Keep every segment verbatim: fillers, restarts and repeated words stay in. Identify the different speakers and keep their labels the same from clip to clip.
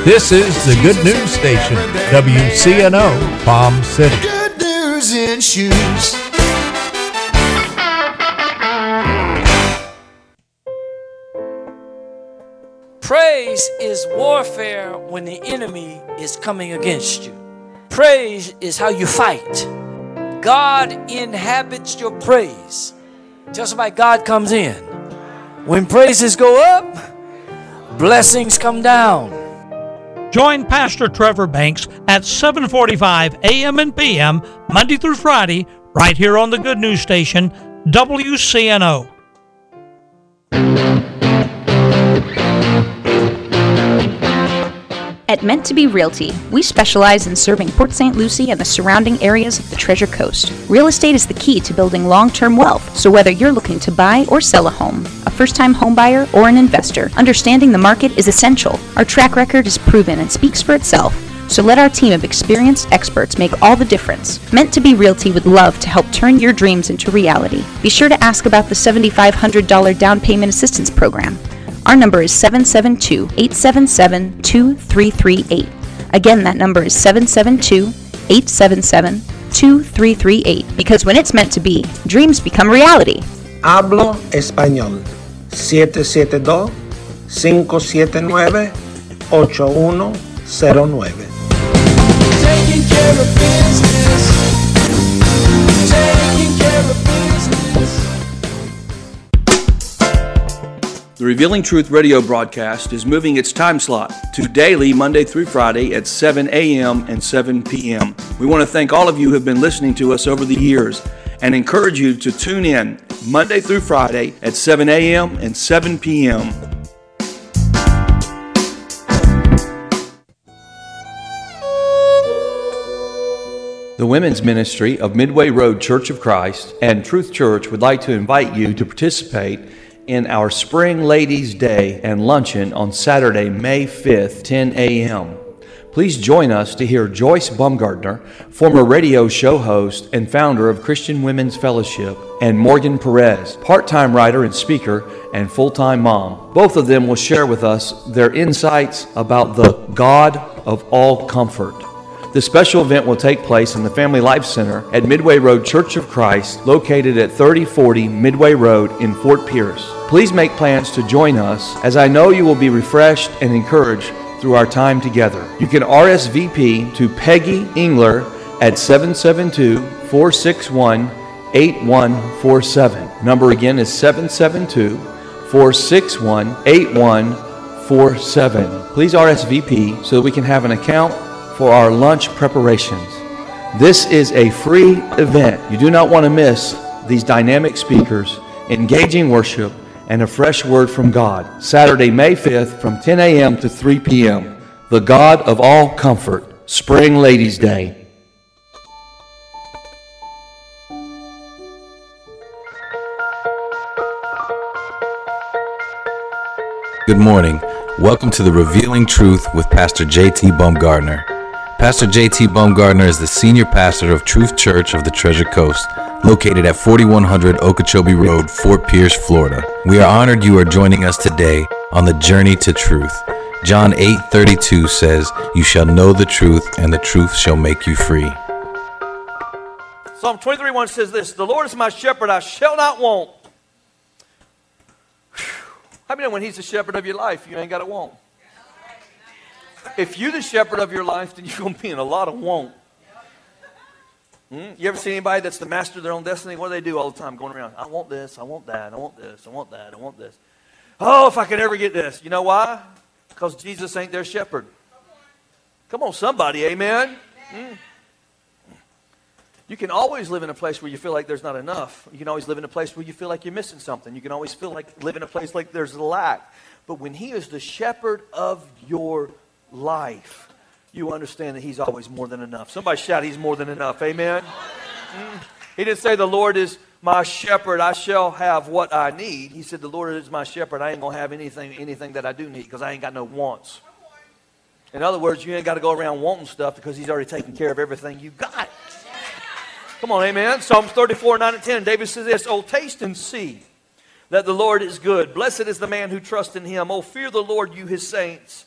Speaker 1: This is the Good News Station, W C N O, Palm City.
Speaker 2: Good news in shoes.
Speaker 3: Praise is warfare when the enemy is coming against you. Praise is how you fight. God inhabits your praise. Tell somebody, God comes in. When praises go up, blessings come down.
Speaker 4: Join Pastor Trevor Banks at seven forty-five a.m. and p m Monday through Friday, right here on the Good News Station, W C N O.
Speaker 5: At Meant to Be Realty, we specialize in serving Port Saint Lucie and the surrounding areas of the Treasure Coast. Real estate is the key to building long-term wealth, so whether you're looking to buy or sell a home, a first-time homebuyer or an investor, understanding the market is essential. Our track record is proven and speaks for itself, so let our team of experienced experts make all the difference. Meant to Be Realty would love to help turn your dreams into reality. Be sure to ask about the seven thousand five hundred dollars down payment assistance program. Our number is seven seven two, eight seven seven, two three three eight. Again, that number is seven seven two, eight seven seven, two three three eight. Because when it's meant to be, dreams become reality.
Speaker 6: Hablo español. siete siete dos, cinco siete nueve, ocho uno cero nueve.
Speaker 2: Taking care of business. Taking care of business.
Speaker 7: The Revealing Truth radio broadcast is moving its time slot to daily Monday through Friday at seven a.m. and seven p.m. We want to thank all of you who have been listening to us over the years and encourage you to tune in Monday through Friday at seven a.m. and seven p.m. The Women's Ministry of Midway Road Church of Christ and Truth Church would like to invite you to participate in our Spring Ladies' Day and Luncheon on Saturday, May fifth, ten a.m. Please join us to hear Joyce Baumgartner, former radio show host and founder of Christian Women's Fellowship, and Morgan Perez, part-time writer and speaker and full-time mom. Both of them will share with us their insights about the God of all comfort. The special event will take place in the Family Life Center at Midway Road Church of Christ, located at thirty forty Midway Road in Fort Pierce. Please make plans to join us, as I know you will be refreshed and encouraged through our time together. You can R S V P to Peggy Engler at seven seven two, four six one, eight one four seven. Number again is seven seven two, four six one, eight one four seven. Please R S V P so that we can have an account for our lunch preparations. This is a free event. You do not want to miss these dynamic speakers, engaging worship, and a fresh word from God. Saturday, May fifth from ten a.m. to three p.m. The God of all comfort, Spring Ladies' Day.
Speaker 8: Good morning. Welcome to the Revealing Truth with Pastor J T Baumgartner. Pastor J T Baumgartner is the senior pastor of Truth Church of the Treasure Coast, located at forty-one hundred Okeechobee Road, Fort Pierce, Florida. We are honored you are joining us today on the journey to truth. John eight thirty-two says, "You shall know the truth, and the truth shall make you free."
Speaker 7: Psalm twenty-three one says this, "The Lord is my shepherd, I shall not want." How many know when He's the shepherd of your life, you ain't got to want? If you're the shepherd of your life, then you're going to be in a lot of want. Hmm? You ever see anybody that's the master of their own destiny? What do they do all the time? Going around, I want this, I want that, I want this, I want that, I want this. Oh, if I could ever get this. You know why? Because Jesus ain't their shepherd. Come on, somebody, amen? Hmm. You can always live in a place where you feel like there's not enough. You can always live in a place where you feel like you're missing something. You can always feel like live in a place like there's a lack. But when He is the shepherd of your life, you understand that He's always more than enough. Somebody shout, He's more than enough. Amen? Mm. He didn't say the Lord is my shepherd, I shall have what I need. He said the Lord is my shepherd, I ain't going to have anything anything that I do need because I ain't got no wants. In other words, you ain't got to go around wanting stuff because He's already taken care of everything you got. Come on, amen. Psalms thirty-four, nine and ten. David says this, "Oh, taste and see that the Lord is good. Blessed is the man who trusts in Him. Oh, fear the Lord, you His saints.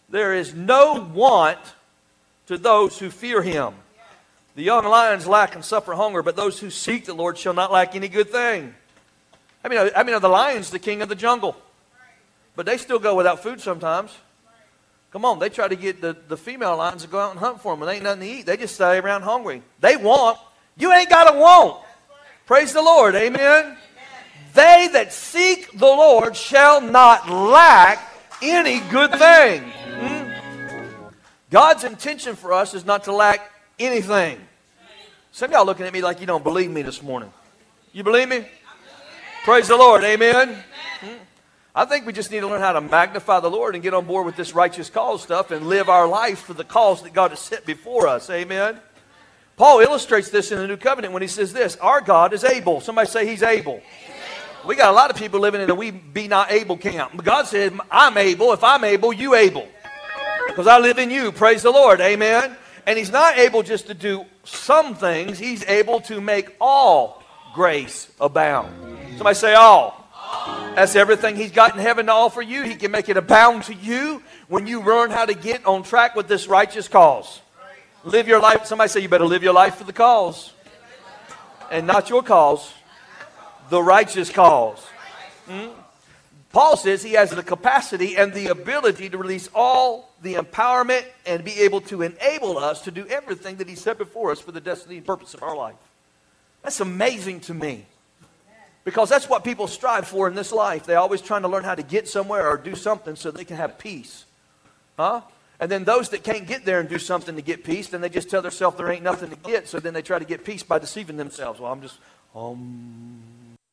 Speaker 7: There is no want to those who fear him. The young lions lack and suffer hunger, but those who seek the Lord shall not lack any good thing. I mean, I mean, the lion's the king of the jungle, but they still go without food sometimes. Come on, they try to get the, the female lions to go out and hunt for them, and they ain't nothing to eat. They just stay around hungry. They want. You ain't got to want. Praise the Lord. Amen. They that seek the Lord shall not lack any good thing. Hmm? God's intention for us is not to lack anything. Some of y'all looking at me like you don't believe me this morning. You believe me? Praise the Lord. Amen. Hmm? I think we just need to learn how to magnify the Lord and get on board with this righteous cause stuff and live our life for the cause that God has set before us. Amen. Paul illustrates this in the New Covenant when he says this, our God is able. Somebody say he's able. We got a lot of people living in a we be not able camp. But God said, I'm able. If I'm able, you able. Because I live in you. Praise the Lord. Amen. And he's not able just to do some things. He's able to make all grace abound. Somebody say all. That's everything he's got in heaven to offer you. He can make it abound to you when you learn how to get on track with this righteous cause. Live your life. Somebody say you better live your life for the cause. And not your cause. The righteous cause. Hmm? Paul says he has the capacity and the ability to release all the empowerment and be able to enable us to do everything that he set before us for the destiny and purpose of our life. That's amazing to me. Because that's what people strive for in this life. They're always trying to learn how to get somewhere or do something so they can have peace. Huh? And then those that can't get there and do something to get peace, then they just tell themselves there ain't nothing to get. So then they try to get peace by deceiving themselves. Well, I'm just, um...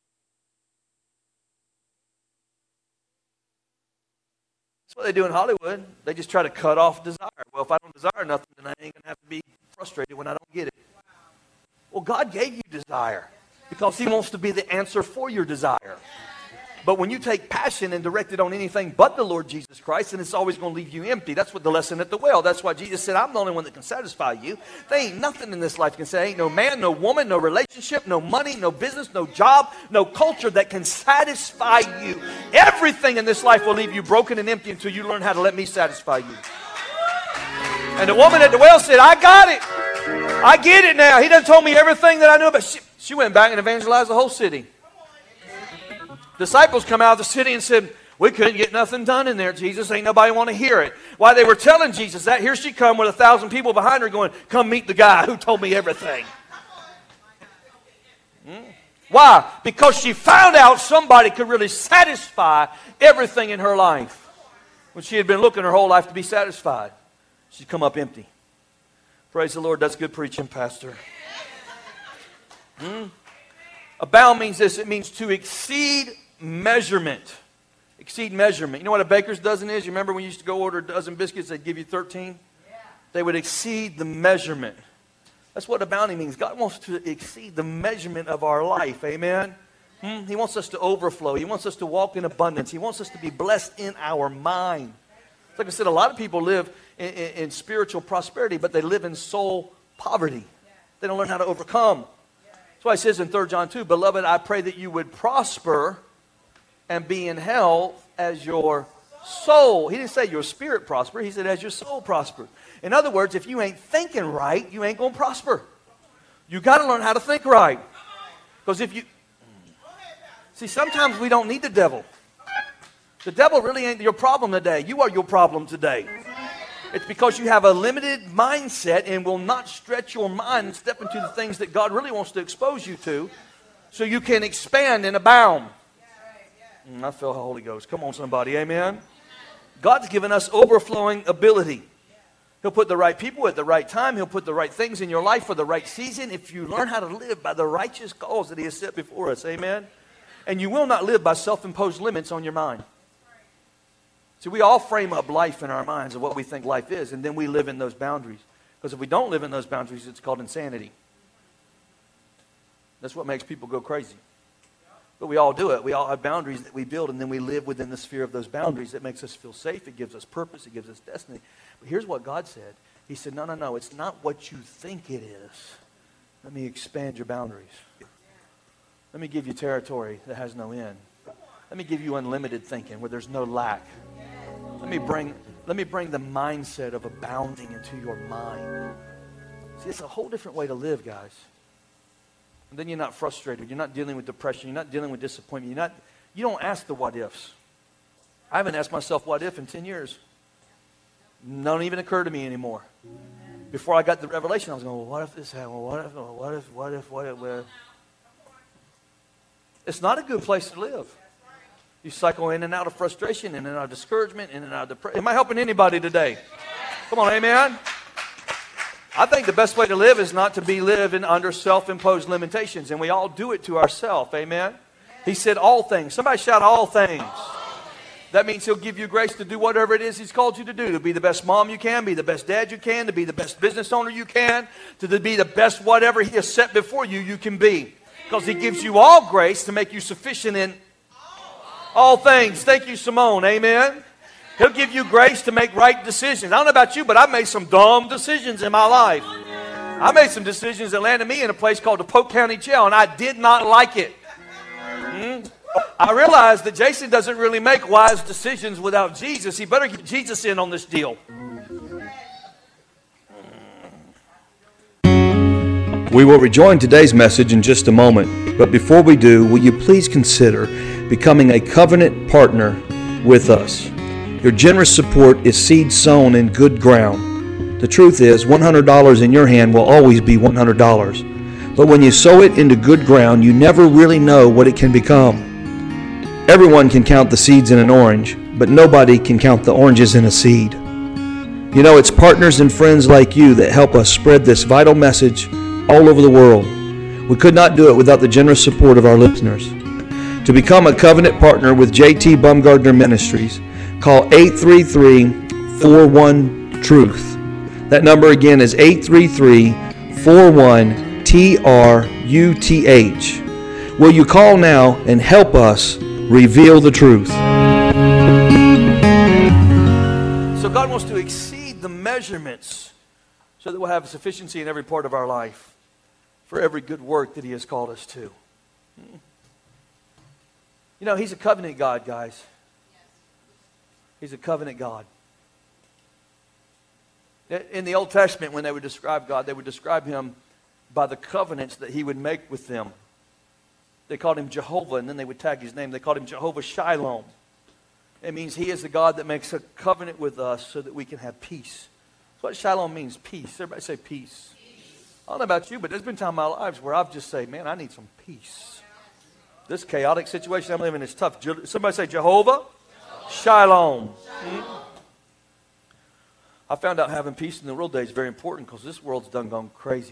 Speaker 7: That's what they do in Hollywood. They just try to cut off desire. Well, if I don't desire nothing, then I ain't going to have to be frustrated when I don't get it. Well, God gave you desire. Because he wants to be the answer for your desire. But when you take passion and direct it on anything but the Lord Jesus Christ, then it's always going to leave you empty. That's what the lesson at the well. That's why Jesus said, I'm the only one that can satisfy you. There ain't nothing in this life can say. Ain't no man, no woman, no relationship, no money, no business, no job, no culture that can satisfy you. Everything in this life will leave you broken and empty until you learn how to let me satisfy you. And the woman at the well said, I got it. I get it now. He done told me everything that I knew about. She, she went back and evangelized the whole city. Disciples come out of the city and said, we couldn't get nothing done in there, Jesus. Ain't nobody want to hear it. While they were telling Jesus that, here she come with a thousand people behind her going, come meet the guy who told me everything. Hmm? Why? Because she found out somebody could really satisfy everything in her life. When she had been looking her whole life to be satisfied, she'd come up empty. Praise the Lord. That's good preaching, Pastor. Hmm? Abound means this. It means to exceed measurement. Exceed measurement. You know what a baker's dozen is? You remember when you used to go order a dozen biscuits, they'd give you thirteen? Yeah. They would exceed the measurement. That's what abounding means. God wants to exceed the measurement of our life. Amen? Hmm? He wants us to overflow. He wants us to walk in abundance. He wants us to be blessed in our mind. Like I said, a lot of people live in, in, in spiritual prosperity, but they live in soul poverty. They don't learn how to overcome. That's why it says in Third John two, Beloved, I pray that you would prosper and be in health as your soul. He didn't say your spirit prosper. He said as your soul prosper. In other words, if you ain't thinking right, you ain't going to prosper. You got to learn how to think right. Because if you... See, sometimes we don't need the devil. The devil really ain't your problem today. You are your problem today. It's because you have a limited mindset and will not stretch your mind and step into the things that God really wants to expose you to so you can expand and abound. Mm, I feel the Holy Ghost. Come on, somebody. Amen. God's given us overflowing ability. He'll put the right people at the right time. He'll put the right things in your life for the right season if you learn how to live by the righteous cause that He has set before us. Amen. And you will not live by self-imposed limits on your mind. See, we all frame up life in our minds of what we think life is, and then we live in those boundaries. Because if we don't live in those boundaries, it's called insanity. That's what makes people go crazy. But we all do it. We all have boundaries that we build, and then we live within the sphere of those boundaries. It makes us feel safe. It gives us purpose. It gives us destiny. But here's what God said. He said, no, no, no. It's not what you think it is. Let me expand your boundaries. Let me give you territory that has no end. Let me give you unlimited thinking where there's no lack. Let me bring, Let me bring the mindset of abounding into your mind. See, it's a whole different way to live, guys. And then you're not frustrated. You're not dealing with depression. You're not dealing with disappointment. You're not, you don't ask the what ifs. I haven't asked myself what if in ten years. Don't even occur to me anymore. Before I got the revelation, I was going, well, what if this happened? Well, what if, well, what if, what if, what if, what if? It's not a good place to live. You cycle in and out of frustration, in and out of discouragement, in and out of depression. Am I helping anybody today? Come on, amen? I think the best way to live is not to be living under self-imposed limitations, and we all do it to ourselves, amen? He said all things. Somebody shout all things. That means He'll give you grace to do whatever it is He's called you to do. To be the best mom you can, be the best dad you can, to be the best business owner you can, to be the best whatever He has set before you, you can be. Because He gives you all grace to make you sufficient in all things. Thank you, Simone. Amen. He'll give you grace to make right decisions. I don't know about you, but I've made some dumb decisions in my life. I made some decisions that landed me in a place called the Polk County Jail, and I did not like it. Hmm? I realized that Jason doesn't really make wise decisions without Jesus. He better get Jesus in on this deal. We will rejoin today's message in just a moment, but before we do, will you please consider becoming a covenant partner with us? Your generous support is seed sown in good ground. The truth is, one hundred dollars in your hand will always be one hundred dollars. But when you sow it into good ground, you never really know what it can become. Everyone can count the seeds in an orange, but nobody can count the oranges in a seed. You know, it's partners and friends like you that help us spread this vital message all over the world. We could not do it without the generous support of our listeners. To become a covenant partner with J T Bumgardner Ministries, call eight three three, four one, TRUTH. That number again is eight three three, four one, T R U T H. Will you call now and help us reveal the truth? So God wants to exceed the measurements so that we'll have sufficiency in every part of our life for every good work that He has called us to. You know, He's a covenant God, guys. He's a covenant God. In the Old Testament, when they would describe God, they would describe Him by the covenants that He would make with them. They called Him Jehovah, and then they would tag His name. They called Him Jehovah Shalom. It means He is the God that makes a covenant with us so that we can have peace. That's what Shalom means, peace. Everybody say peace. Peace. I don't know about you, but there's been times in my lives where I've just said, man, I need some peace. This chaotic situation I'm living in is tough. Somebody say Jehovah, Jehovah. Shalom. Shalom. Hmm? I found out having peace in the real day is very important because this world's done gone crazy.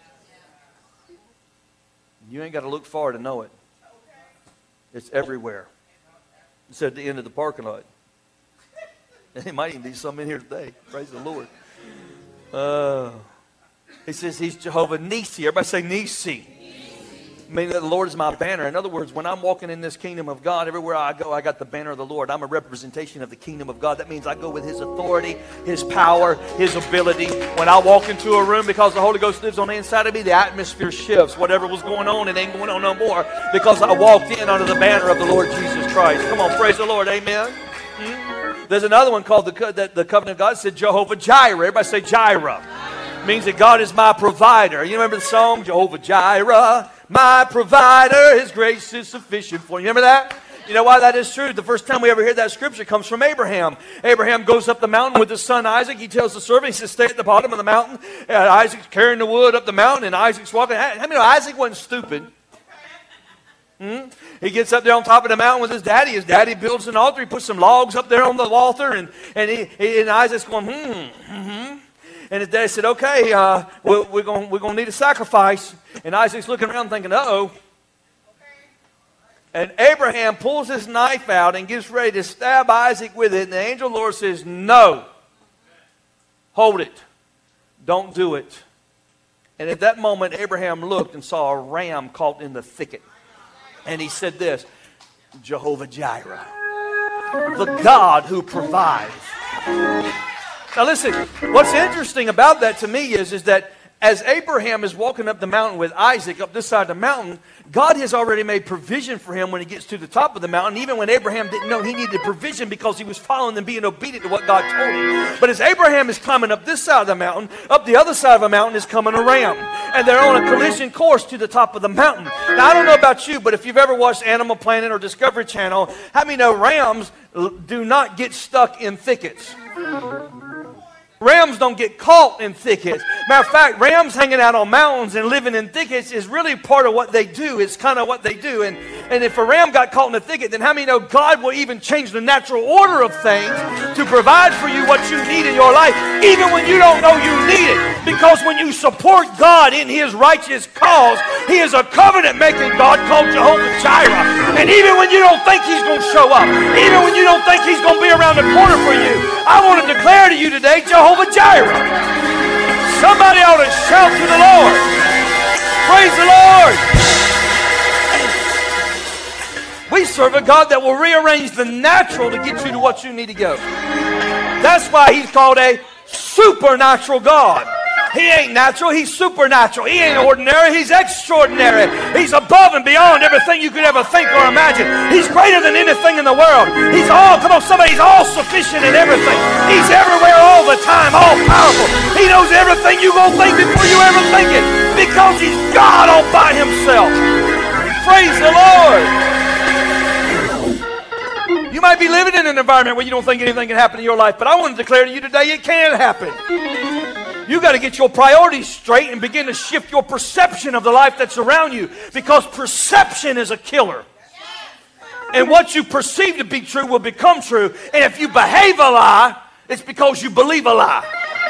Speaker 7: You ain't got to look far to know it. It's everywhere. It's at the end of the parking lot. There might even be some in here today. Praise the Lord. Uh, he says He's Jehovah Nisi. Everybody say Nisi. Meaning that the Lord is my banner. In other words, when I'm walking in this kingdom of God, everywhere I go, I got the banner of the Lord. I'm a representation of the kingdom of God. That means I go with His authority, His power, His ability. When I walk into a room, because the Holy Ghost lives on the inside of me, the atmosphere shifts. Whatever was going on, it ain't going on no more because I walked in under the banner of the Lord Jesus Christ. Come on, praise the Lord, amen. Hmm? There's another one called the, the, the covenant of God. It said Jehovah Jireh. Everybody say Jireh. It means that God is my provider. You remember the song, Jehovah Jireh? My provider, His grace is sufficient for you. Remember that? You know why that is true? The first time we ever hear that scripture comes from Abraham. Abraham goes up the mountain with his son Isaac. He tells the servant, he says, stay at the bottom of the mountain. And Isaac's carrying the wood up the mountain, and Isaac's walking. How many know Isaac wasn't stupid? Hmm? He gets up there on top of the mountain with his daddy. His daddy builds an altar. He puts some logs up there on the altar, and, and, he, and Isaac's going, hmm, mm-hmm. And his daddy said, okay, uh, we're, we're going we're gonna need a sacrifice. And Isaac's looking around thinking, uh-oh. And Abraham pulls his knife out and gets ready to stab Isaac with it. And the angel of the Lord says, no. Hold it. Don't do it. And at that moment, Abraham looked and saw a ram caught in the thicket. And he said this, Jehovah Jireh, the God who provides. Now listen, what's interesting about that to me is, is that as Abraham is walking up the mountain with Isaac up this side of the mountain, God has already made provision for him when he gets to the top of the mountain, even when Abraham didn't know he needed provision because he was following and being obedient to what God told him. But as Abraham is climbing up this side of the mountain, up the other side of the mountain is coming a ram. And they're on a collision course to the top of the mountain. Now, I don't know about you, but if you've ever watched Animal Planet or Discovery Channel, how many know rams do not get stuck in thickets? Rams don't get caught in thickets. Matter of fact, rams hanging out on mountains and living in thickets is really part of what they do. It's kind of what they do. And, and if a ram got caught in a thicket, then how many know God will even change the natural order of things to provide for you what you need in your life, even when you don't know you need it? Because when you support God in His righteous cause, He is a covenant-making God called Jehovah Jireh. And even when you don't think He's going to show up, even when you don't think He's going to be around the corner for you, I want to declare to you today, Jehovah Jireh. Somebody ought to shout to the Lord. Praise the Lord. We serve a God that will rearrange the natural to get you to what you need to go. That's why He's called a supernatural God. He ain't natural, He's supernatural. He ain't ordinary, He's extraordinary. He's above and beyond everything you could ever think or imagine. He's greater than anything in the world. He's all, come on somebody, He's all sufficient in everything. He's everywhere all the time, all powerful. He knows everything you're going to think before you ever think it, because He's God all by Himself. Praise the Lord. You might be living in an environment where you don't think anything can happen in your life, but I want to declare to you today it can happen. You got to get your priorities straight and begin to shift your perception of the life that's around you, because perception is a killer. And what you perceive to be true will become true. And if you behave a lie, it's because you believe a lie.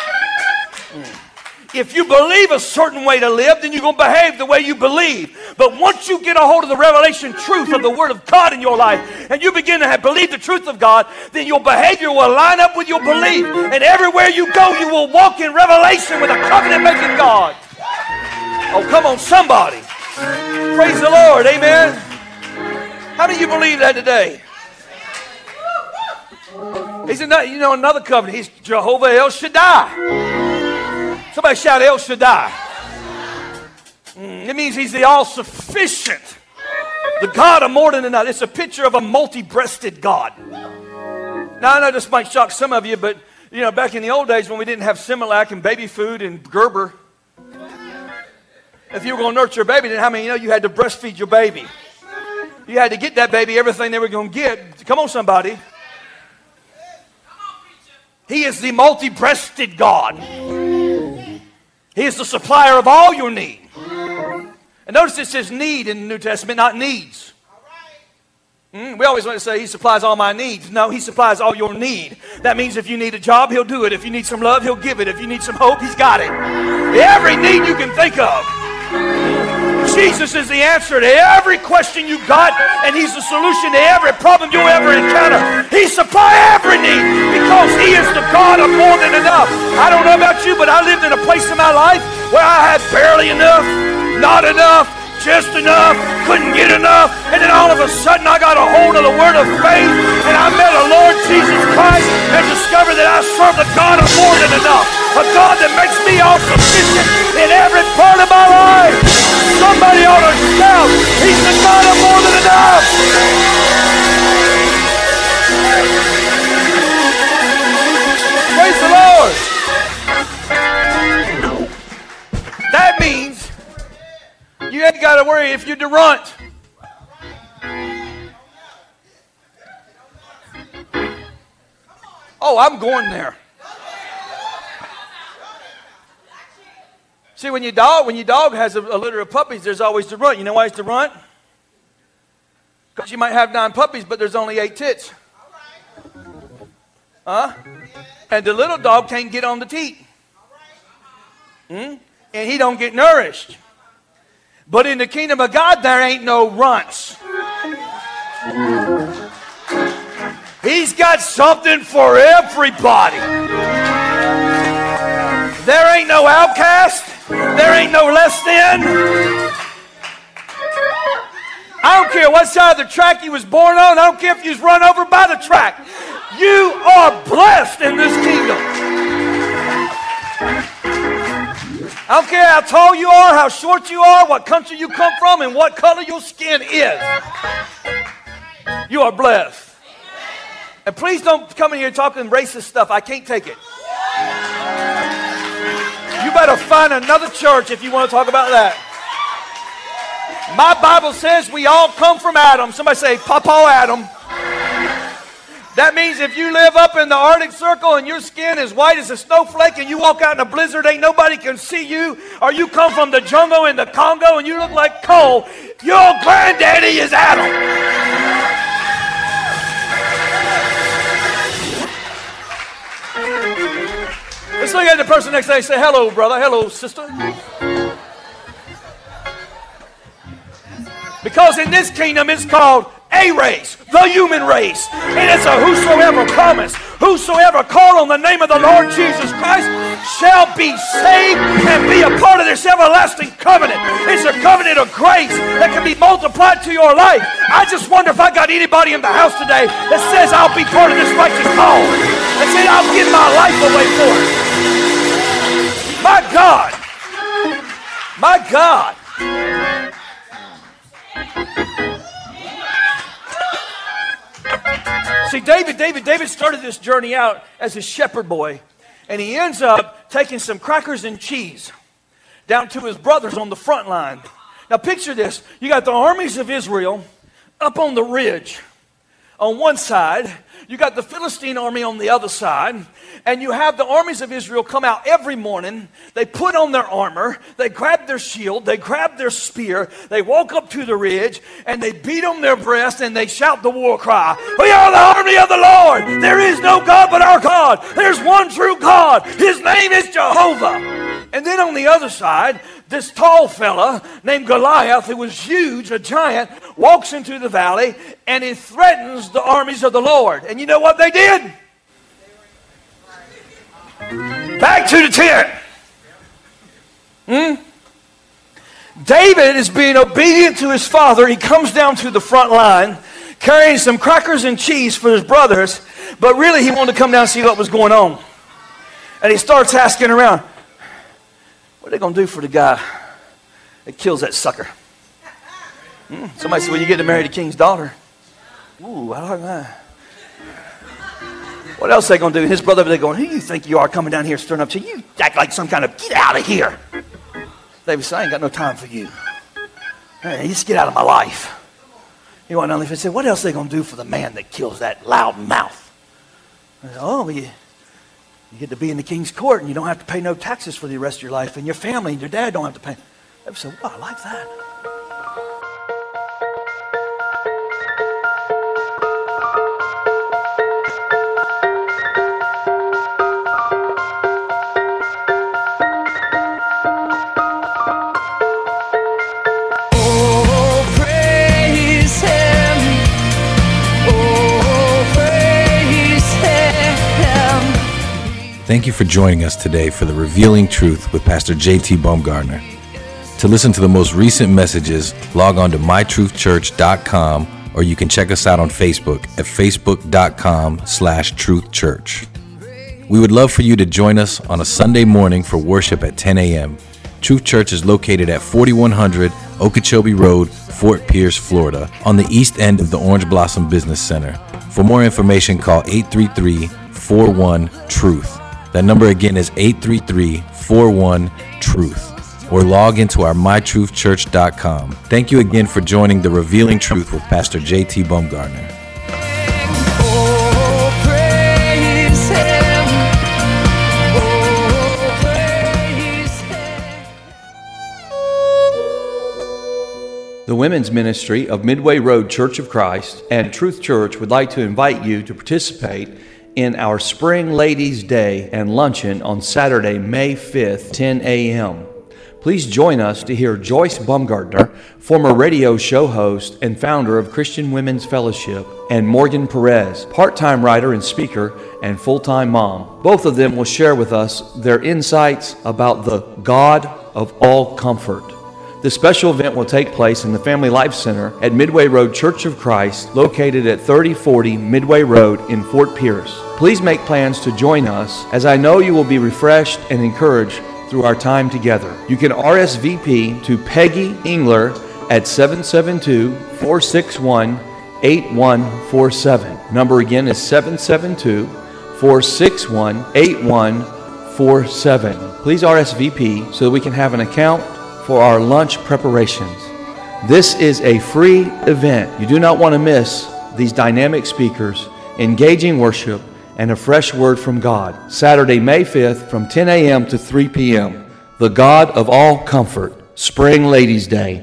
Speaker 7: If you believe a certain way to live, then you're going to behave the way you believe. But once you get a hold of the revelation truth of the Word of God in your life, and you begin to have believe the truth of God, then your behavior will line up with your belief. And everywhere you go, you will walk in revelation with a covenant-making God. Oh, come on, somebody. Praise the Lord. Amen. How many of you believe that today? He's another, you know, another covenant. He's Jehovah El Shaddai. Somebody shout El Shaddai. Mm, it means He's the all-sufficient, the God of more than enough. It's a picture of a multi-breasted God. Now, I know this might shock some of you, but, you know, back in the old days when we didn't have Similac and baby food and Gerber, if you were going to nurture a baby, then how many of you know you had to breastfeed your baby? You had to get that baby everything they were going to get. Come on, somebody. He is the multi-breasted God. He is the supplier of all your need. And notice it says need in the New Testament, not needs. Mm, we always want to say He supplies all my needs. No, He supplies all your need. That means if you need a job, He'll do it. If you need some love, He'll give it. If you need some hope, He's got it. Every need you can think of. Jesus is the answer to every question you got, and He's the solution to every problem you'll ever encounter. He supplies every need because He is the God of more than enough. I don't know about you, but I lived in a place in my life where I had barely enough, not enough, just enough, couldn't get enough, and then all of a sudden I got a hold of the word of faith, and I met a Lord Jesus Christ and discovered that I serve the God of more than enough, a God that makes me all sufficient in every part of my life. Somebody ought to shout, He's the God of more than enough. Praise the Lord. That means you ain't got to worry if you're the runt. Oh, I'm going there. See, when your dog, when your dog has a, a litter of puppies, there's always the runt. You know why it's the runt? Because you might have nine puppies, but there's only eight tits. Huh? And the little dog can't get on the teat. Hmm? And he don't get nourished. But in the kingdom of God, there ain't no runts. He's got something for everybody. There ain't no outcast. There ain't no less than. I don't care what side of the track you was born on. I don't care if you was run over by the track. You are blessed in this kingdom. I don't care how tall you are, how short you are, what country you come from, and what color your skin is. You are blessed. And please don't come in here talking racist stuff. I can't take it. You better find another church if you want to talk about that. My Bible says we all come from Adam. Somebody say, Papa Adam. That means if you live up in the Arctic Circle and your skin is white as a snowflake and you walk out in a blizzard, ain't nobody can see you, or you come from the jungle in the Congo and you look like coal, your granddaddy is Adam. Let's look at the person next to you and say, hello, brother, hello, sister. Because in this kingdom it's called a race, the human race. And it's a whosoever promise, whosoever call on the name of the Lord Jesus Christ shall be saved and be a part of this everlasting covenant. It's a covenant of grace that can be multiplied to your life. I just wonder if I got anybody in the house today that says I'll be part of this righteous call. That says I'll give my life away for it. My God. My God. See, David, David, David started this journey out as a shepherd boy, and he ends up taking some crackers and cheese down to his brothers on the front line. Now picture this. You got the armies of Israel up on the ridge on one side. You got the Philistine army on the other side, and you have the armies of Israel come out every morning. They put on their armor, they grab their shield, they grab their spear, they walk up to the ridge, and they beat on their breast, and they shout the war cry. We are the army of the Lord. There is no God but our God. There's one true God. His name is Jehovah. And then on the other side, this tall fella named Goliath, who was huge, a giant, walks into the valley and he threatens the armies of the Lord. And you know what they did? Back to the tent. Hmm? David is being obedient to his father. He comes down to the front line carrying some crackers and cheese for his brothers, but really he wanted to come down and see what was going on. And he starts asking around, what are they going to do for the guy that kills that sucker? Hmm? Somebody said, well, you get to marry the king's daughter. Ooh, I like that. What else are they going to do? His brother, they're going, who do you think you are coming down here stirring up to you? Act like some kind of, get out of here. David said, I ain't got no time for you. Hey, just get out of my life. He went down there and said, what else are they going to do for the man that kills that loud mouth? I said, oh, you, you get to be in the king's court and you don't have to pay no taxes for the rest of your life, and your family and your dad don't have to pay. David said, well, I like that.
Speaker 8: Thank you for joining us today for the Revealing Truth with Pastor J T Baumgartner. To listen to the most recent messages, log on to my truth church dot com, or you can check us out on Facebook at facebook dot com slash truth church. We would love for you to join us on a Sunday morning for worship at ten a.m. Truth Church is located at forty-one hundred Okeechobee Road, Fort Pierce, Florida, on the east end of the Orange Blossom Business Center. For more information, call eight three three, four one, truth. That number again is eight three three, four one, truth. Or log into our my truth church dot com. Thank you again for joining the Revealing Truth with Pastor J T Baumgartner.
Speaker 2: Oh, praise Him. Oh, praise Him.
Speaker 7: The women's ministry of Midway Road Church of Christ and Truth Church would like to invite you to participate in our Spring Ladies' Day and luncheon on Saturday, May fifth, ten a.m. Please join us to hear Joyce Baumgartner, former radio show host and founder of Christian Women's Fellowship, and Morgan Perez, part-time writer and speaker and full-time mom. Both of them will share with us their insights about the God of all comfort. This special event will take place in the Family Life Center at Midway Road Church of Christ, located at thirty forty Midway Road in Fort Pierce. Please make plans to join us, as I know you will be refreshed and encouraged through our time together. You can R S V P to Peggy Engler at seven seven two, four six one, eight one four seven. Number again is seven seven two, four six one, eight one four seven. Please R S V P so that we can have an account for our lunch preparations. This is a free event. You do not want to miss these dynamic speakers, engaging worship, and a fresh word from God. Saturday, May fifth from ten a.m. to three p.m. The God of all comfort, Spring Ladies' Day.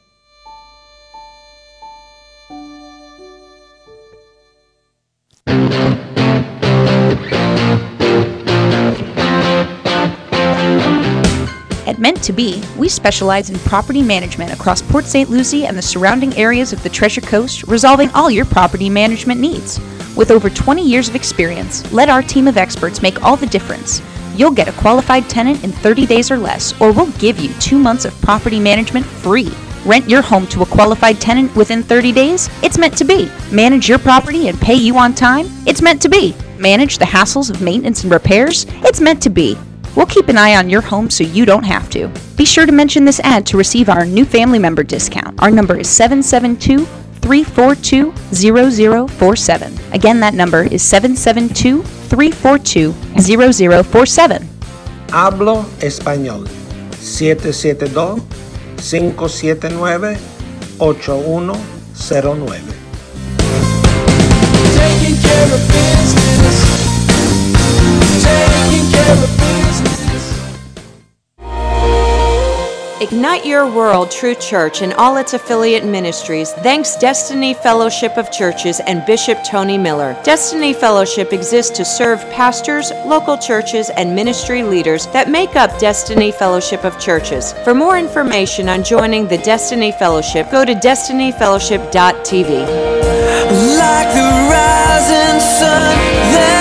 Speaker 5: At Meant to Be, we specialize in property management across Port Saint Lucie and the surrounding areas of the Treasure Coast, resolving all your property management needs. With over twenty years of experience, let our team of experts make all the difference. You'll get a qualified tenant in thirty days or less, or we'll give you two months of property management free. Rent your home to a qualified tenant within thirty days? It's Meant to Be. Manage your property and pay you on time? It's Meant to Be. Manage the hassles of maintenance and repairs? It's Meant to Be. We'll keep an eye on your home so you don't have to. Be sure to mention this ad to receive our new family member discount. Our number is seven seven two, three four two, zero zero four seven. Again, that number is seven seven two, three four two, zero zero four seven.
Speaker 6: Hablo español. siete siete dos, cinco siete nueve, ocho uno cero nueve.
Speaker 2: Taking care of business. Taking care of business.
Speaker 9: Ignite Your World True Church and all its affiliate ministries thanks Destiny Fellowship of Churches and Bishop Tony Miller. Destiny Fellowship exists to serve pastors, local churches, and ministry leaders that make up Destiny Fellowship of Churches. For more information on joining the Destiny Fellowship, go to destiny fellowship dot t v.
Speaker 2: Like the rising sun.